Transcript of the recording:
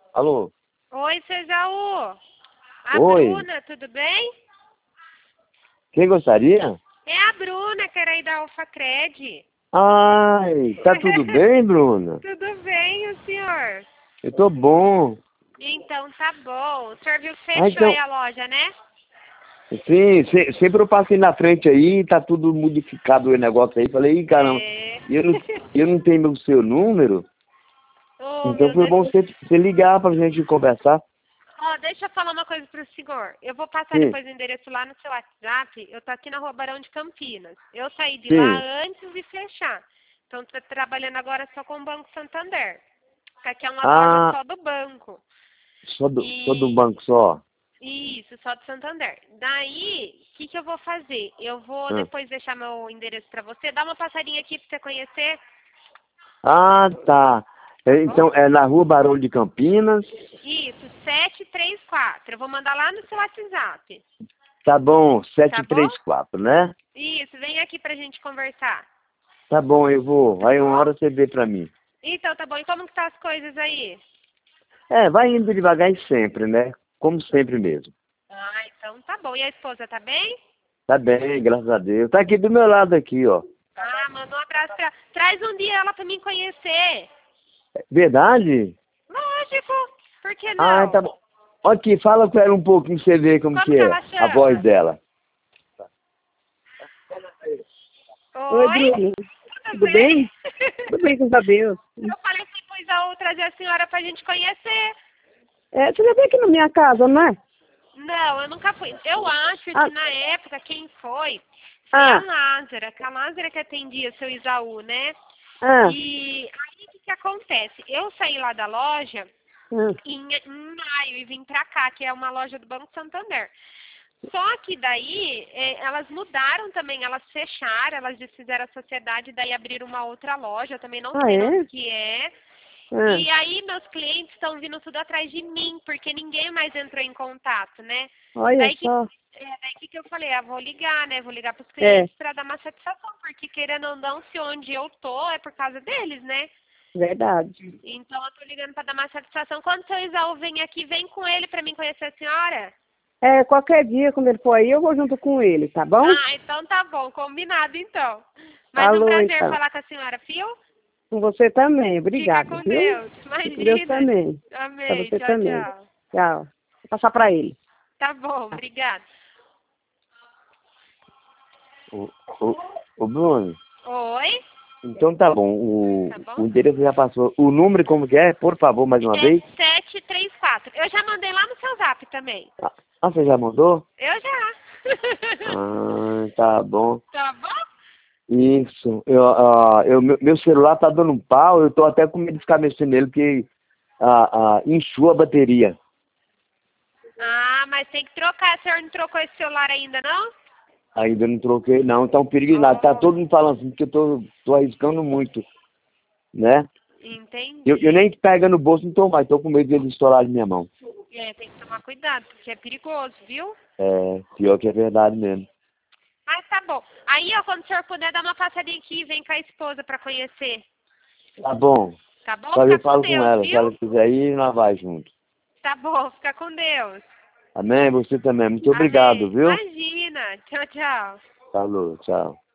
Alô? Oi, seu Jaú. A Oi? Bruna, tudo bem? Quem gostaria? É a Bruna, que era aí da Alfacred. Ai, tá tudo bem, Bruna? Tudo bem, o senhor? Eu tô bom. Então tá bom. O senhor viu que Ah, fechou aí então, a loja, né? sim, sempre eu passei na frente aí, tá tudo modificado o negócio aí. Falei, ih, caramba, É. eu não tenho o seu número, Oh, então meu foi Deus. bom você ligar pra gente conversar. Ó, deixa eu falar uma coisa pro senhor. Eu vou passar Sim, depois o endereço lá no seu WhatsApp. Eu tô aqui na Rua Barão de Campinas. Eu saí de lá sim. antes de fechar. Então tô trabalhando agora só com o Banco Santander. Porque aqui é uma loja Ah, só do banco. só do E banco só. isso, só do Santander. Daí, o que eu vou fazer? Eu vou Ah, depois deixar meu endereço pra você. Dá uma passadinha aqui pra você conhecer, Ah, tá. tá bom? Então, é na Rua Barão de Campinas. Isso, 734. Eu vou mandar lá no seu WhatsApp, Tá bom, tá bom? 734, né? Isso, vem aqui pra gente conversar, Tá bom, eu vou. tá Aí uma bom? hora você vê pra mim. Então, tá bom. E como que tá as coisas aí? É, vai indo devagar e sempre, né? Como sempre mesmo. Ah, então tá bom. E a esposa tá bem? Tá bem, graças a Deus. Tá aqui do meu lado aqui, ó. Ah, manda um abraço pra... Traz um dia ela pra mim conhecer. Verdade? Lógico, por que Ah, tá não? bom. Aqui, fala com ela um pouquinho pra você ver como Como que que é ela a voz chama? dela. Oi, Oi? Bruno. Tudo Tudo bem? bem? Tudo bem, graças a Deus. Eu falei assim, pois a outra trazer a senhora pra gente conhecer. É, você já veio aqui na minha casa, não é? Não, eu nunca fui. Eu acho que Ah, na época quem foi a ah, Lázara, que a Lázara que atendia seu Isaú, né? ah, E aí o que, que acontece? Eu saí lá da loja ah. em maio e vim pra cá, que é uma loja do Banco Santander. Só que daí elas mudaram também, elas fecharam, elas desfizeram a sociedade, daí abriram uma outra loja, eu também não Ah, sei onde é? que é. Ah, E aí meus clientes estão vindo tudo atrás de mim, porque ninguém mais entrou em contato, né? olha Daí só. que eu falei, ah, vou ligar, né? Vou ligar pros É, clientes para dar uma satisfação, porque querendo ou não, se onde eu tô é por causa deles, né? verdade. Então eu tô ligando para dar uma satisfação. Quando o seu Isaú vem aqui, vem com ele para mim conhecer a senhora. É, qualquer dia, quando ele for aí, eu vou junto com ele, tá bom? Ah, então tá bom, combinado então. Mas um Falou, prazer então. falar com a senhora, fio? Com você também. Fica Obrigada, com viu? Deus. E com Deus Imagina. também. Pra Amém. você Tchau, também. tchau. Tchau. Vou passar pra ele. Tá bom, obrigada. Ô, ô, ô Bruno, Oi? então tá bom. O, Tá o bom? endereço já passou. O número como que é? Por favor, mais uma É vez. 734. Eu já mandei lá no seu zap também. Você já mandou? Eu já. Ah, tá bom. Tá bom? Isso. Meu celular tá dando um pau, eu tô até com medo de ficar mexendo nele, porque encheu a bateria. Ah, mas tem que trocar. O senhor não trocou esse celular ainda, não? Ainda não troquei, não. Tá um perigo de nada. Tá Oh, todo mundo falando assim, que eu tô arriscando muito, né? Eu entendi. nem pega no bolso, não tô mais. Tô com medo dele estourar na minha mão. É, tem que tomar cuidado, porque é perigoso, viu? É, pior que é verdade mesmo. Mas tá bom. Aí, ó, quando o senhor puder, dar uma passadinha aqui e vem com a esposa pra conhecer. Tá bom. Tá bom? Só Fica eu com falo com Deus, ela. Se viu? ela quiser ir, nós vai junto. Tá bom, fica com Deus. Amém? Você também. Muito obrigado, Amém. viu? Imagina. Tchau, tchau. Falou, tchau.